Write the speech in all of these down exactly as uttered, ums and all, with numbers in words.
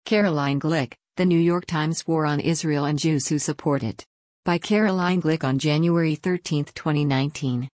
Caroline Glick, The New York Times War on Israel and Jews Who Support It. By Caroline Glick on January thirteenth, twenty nineteen.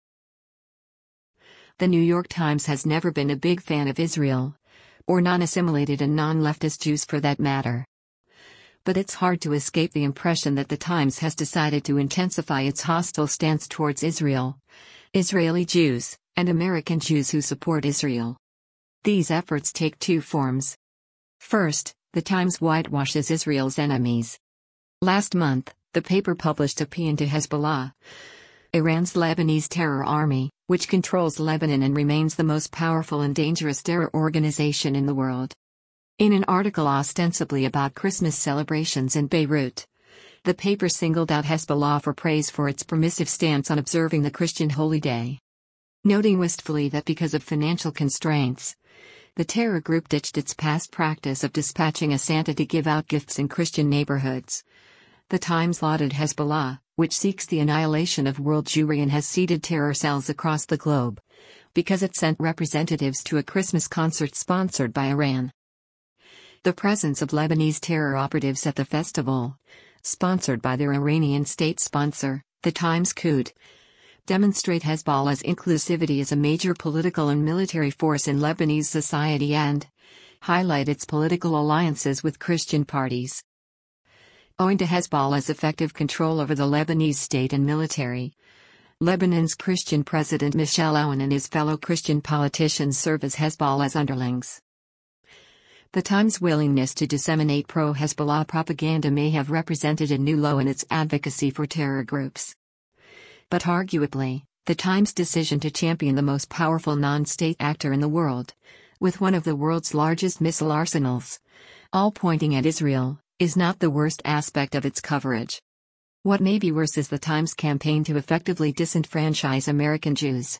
The New York Times has never been a big fan of Israel, or non-assimilated and non-leftist Jews for that matter. But it's hard to escape the impression that the Times has decided to intensify its hostile stance towards Israel, Israeli Jews, and American Jews who support Israel. These efforts take two forms. First, the Times whitewashes Israel's enemies. Last month, the paper published a paean to Hezbollah, Iran's Lebanese terror army, which controls Lebanon and remains the most powerful and dangerous terror organization in the world. In an article ostensibly about Christmas celebrations in Beirut, the paper singled out Hezbollah for praise for its permissive stance on observing the Christian holy day, noting wistfully that because of financial constraints, the terror group ditched its past practice of dispatching a Santa to give out gifts in Christian neighborhoods. The Times lauded Hezbollah, which seeks the annihilation of world Jewry and has seeded terror cells across the globe, because it sent representatives to a Christmas concert sponsored by Iran. The presence of Lebanese terror operatives at the festival, sponsored by their Iranian state sponsor, the Times could demonstrate Hezbollah's inclusivity as a major political and military force in Lebanese society and highlight its political alliances with Christian parties. Owing to Hezbollah's effective control over the Lebanese state and military, Lebanon's Christian president Michel Aoun and his fellow Christian politicians serve as Hezbollah's underlings. The Times' willingness to disseminate pro-Hezbollah propaganda may have represented a new low in its advocacy for terror groups. But arguably, the Times' decision to champion the most powerful non-state actor in the world, with one of the world's largest missile arsenals, all pointing at Israel, is not the worst aspect of its coverage. What may be worse is the Times' campaign to effectively disenfranchise American Jews.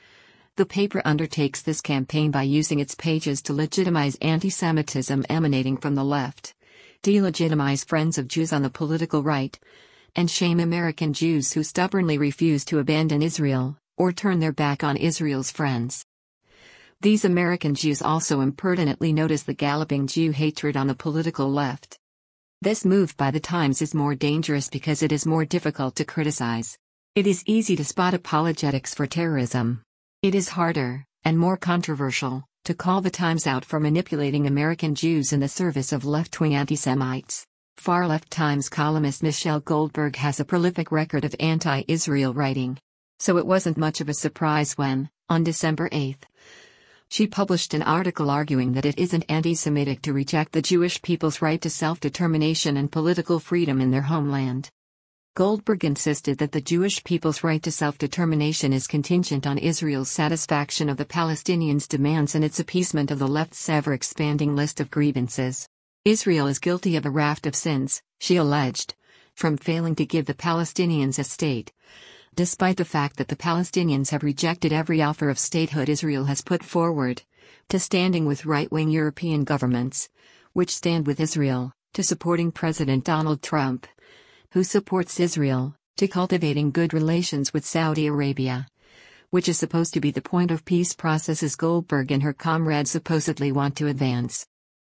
The paper undertakes this campaign by using its pages to legitimize anti-Semitism emanating from the left, delegitimize friends of Jews on the political right, and shame American Jews who stubbornly refuse to abandon Israel, or turn their back on Israel's friends. These American Jews also impertinently notice the galloping Jew hatred on the political left. This move by the Times is more dangerous because it is more difficult to criticize. It is easy to spot apologetics for terrorism. It is harder, and more controversial, to call the Times out for manipulating American Jews in the service of left-wing anti-Semites. Far-left Times columnist Michelle Goldberg has a prolific record of anti-Israel writing. So it wasn't much of a surprise when, on December eighth, she published an article arguing that it isn't anti-Semitic to reject the Jewish people's right to self-determination and political freedom in their homeland. Goldberg insisted that the Jewish people's right to self-determination is contingent on Israel's satisfaction of the Palestinians' demands and its appeasement of the left's ever-expanding list of grievances. Israel is guilty of a raft of sins, she alleged, from failing to give the Palestinians a state, despite the fact that the Palestinians have rejected every offer of statehood Israel has put forward, to standing with right-wing European governments, which stand with Israel, to supporting President Donald Trump, who supports Israel, to cultivating good relations with Saudi Arabia, which is supposed to be the point of peace processes Goldberg and her comrades supposedly want to advance.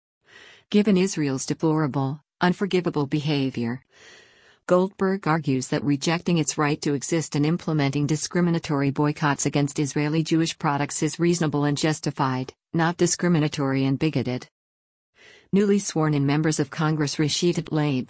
Given Israel's deplorable, unforgivable behavior, Goldberg argues that rejecting its right to exist and implementing discriminatory boycotts against Israeli Jewish products is reasonable and justified, not discriminatory and bigoted. Newly sworn-in members of Congress Rashida Tlaib,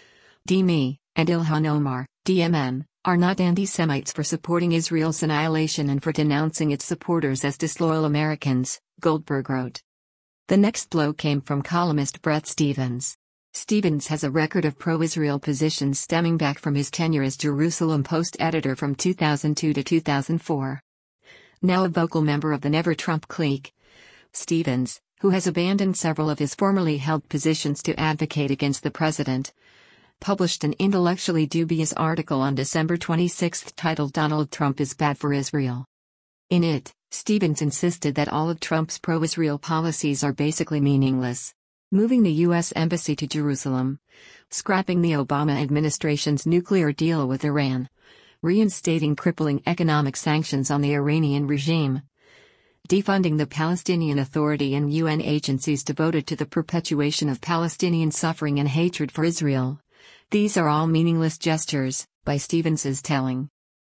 D M E, and Ilhan Omar, D M M, are not anti-Semites for supporting Israel's annihilation and for denouncing its supporters as disloyal Americans, Goldberg wrote. The next blow came from columnist Bret Stephens. Stephens has a record of pro-Israel positions stemming back from his tenure as Jerusalem Post editor from two thousand two to two thousand four. Now a vocal member of the Never Trump clique, Stephens, who has abandoned several of his formerly held positions to advocate against the president, published an intellectually dubious article on December twenty-sixth titled "Donald Trump is Bad for Israel." In it, Stephens insisted that all of Trump's pro-Israel policies are basically meaningless. Moving the U S Embassy to Jerusalem, scrapping the Obama administration's nuclear deal with Iran, reinstating crippling economic sanctions on the Iranian regime, defunding the Palestinian Authority and U N agencies devoted to the perpetuation of Palestinian suffering and hatred for Israel. These are all meaningless gestures, by Stevens's telling.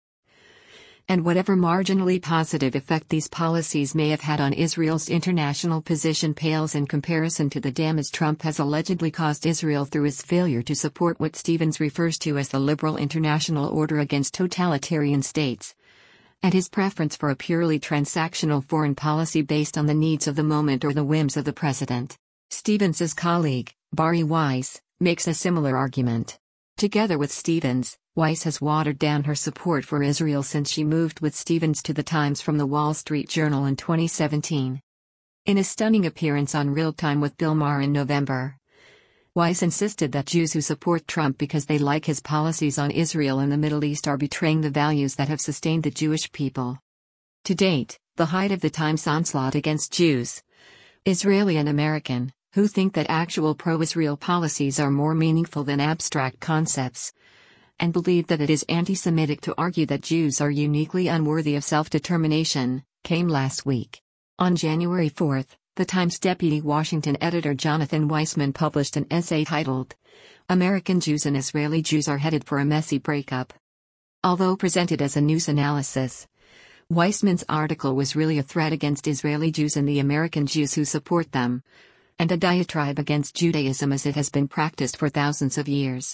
And whatever marginally positive effect these policies may have had on Israel's international position pales in comparison to the damage Trump has allegedly caused Israel through his failure to support what Stevens refers to as the liberal international order against totalitarian states, and his preference for a purely transactional foreign policy based on the needs of the moment or the whims of the president. Stevens's colleague, Bari Weiss, makes a similar argument. Together with Stevens, Weiss has watered down her support for Israel since she moved with Stevens to the Times from the Wall Street Journal in twenty seventeen. In a stunning appearance on Real Time with Bill Maher in November, Weiss insisted that Jews who support Trump because they like his policies on Israel and the Middle East are betraying the values that have sustained the Jewish people. To date, the height of the Times' onslaught against Jews, Israeli and American, who think that actual pro-Israel policies are more meaningful than abstract concepts, and believe that it is anti-Semitic to argue that Jews are uniquely unworthy of self-determination, came last week. On January fourth, the Times deputy Washington editor Jonathan Weissman published an essay titled, "American Jews and Israeli Jews are headed for a messy breakup." Although presented as a news analysis, Weissman's article was really a threat against Israeli Jews and the American Jews who support them, and a diatribe against Judaism as it has been practiced for thousands of years.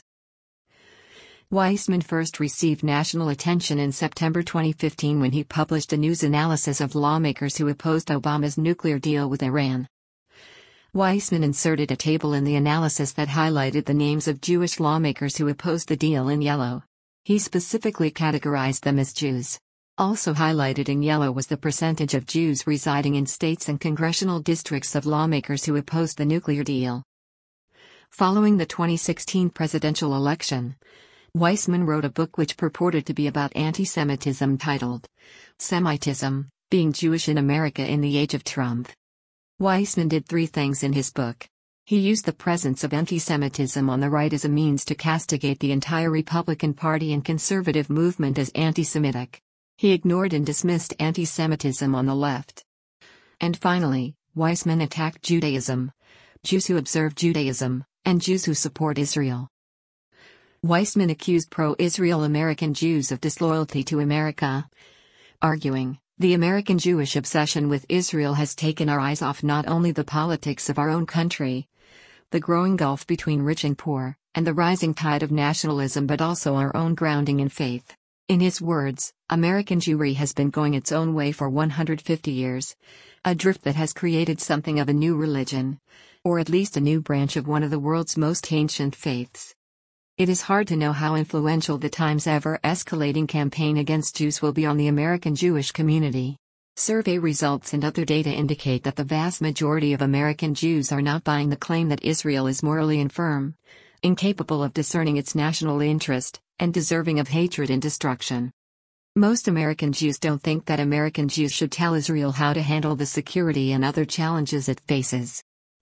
Weissman first received national attention in September twenty fifteen when he published a news analysis of lawmakers who opposed Obama's nuclear deal with Iran. Weissman inserted a table in the analysis that highlighted the names of Jewish lawmakers who opposed the deal in yellow. He specifically categorized them as Jews. Also highlighted in yellow was the percentage of Jews residing in states and congressional districts of lawmakers who opposed the nuclear deal. Following the twenty sixteen presidential election, Weissman wrote a book which purported to be about anti-Semitism titled, Semitism, Being Jewish in America in the Age of Trump. Weissman did three things in his book. He used the presence of anti-Semitism on the right as a means to castigate the entire Republican Party and conservative movement as anti-Semitic. He ignored and dismissed anti-Semitism on the left. And finally, Weissman attacked Judaism, Jews who observe Judaism, and Jews who support Israel. Weissman accused pro-Israel American Jews of disloyalty to America, arguing, "The American Jewish obsession with Israel has taken our eyes off not only the politics of our own country, the growing gulf between rich and poor, and the rising tide of nationalism but also our own grounding in faith." In his words, American Jewry has been going its own way for one hundred fifty years, a drift that has created something of a new religion, or at least a new branch of one of the world's most ancient faiths. It is hard to know how influential the Times' ever-escalating campaign against Jews will be on the American Jewish community. Survey results and other data indicate that the vast majority of American Jews are not buying the claim that Israel is morally infirm, incapable of discerning its national interest, and deserving of hatred and destruction. Most American Jews don't think that American Jews should tell Israel how to handle the security and other challenges it faces.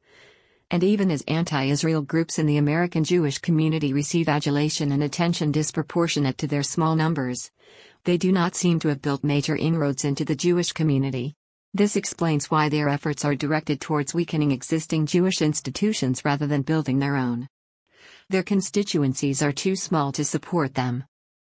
And even as anti-Israel groups in the American Jewish community receive adulation and attention disproportionate to their small numbers, they do not seem to have built major inroads into the Jewish community. This explains why their efforts are directed towards weakening existing Jewish institutions rather than building their own. Their constituencies are too small to support them.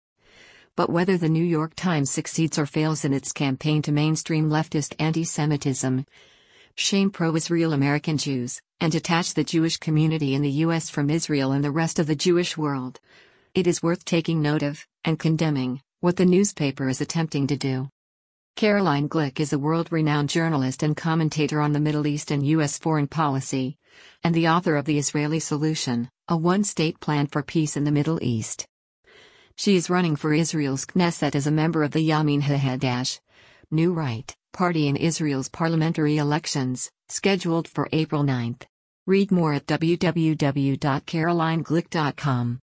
But whether the New York Times succeeds or fails in its campaign to mainstream leftist anti-Semitism, shame pro-Israel American Jews, and detach the Jewish community in the U S from Israel and the rest of the Jewish world, it is worth taking note of, and condemning, what the newspaper is attempting to do. Caroline Glick is a world-renowned journalist and commentator on the Middle East and U S foreign policy, and the author of The Israeli Solution, a one-state plan for peace in the Middle East. She is running for Israel's Knesset as a member of the Yamin HaHadash, New Right, party in Israel's parliamentary elections, scheduled for April ninth. Read more at w w w dot caroline glick dot com.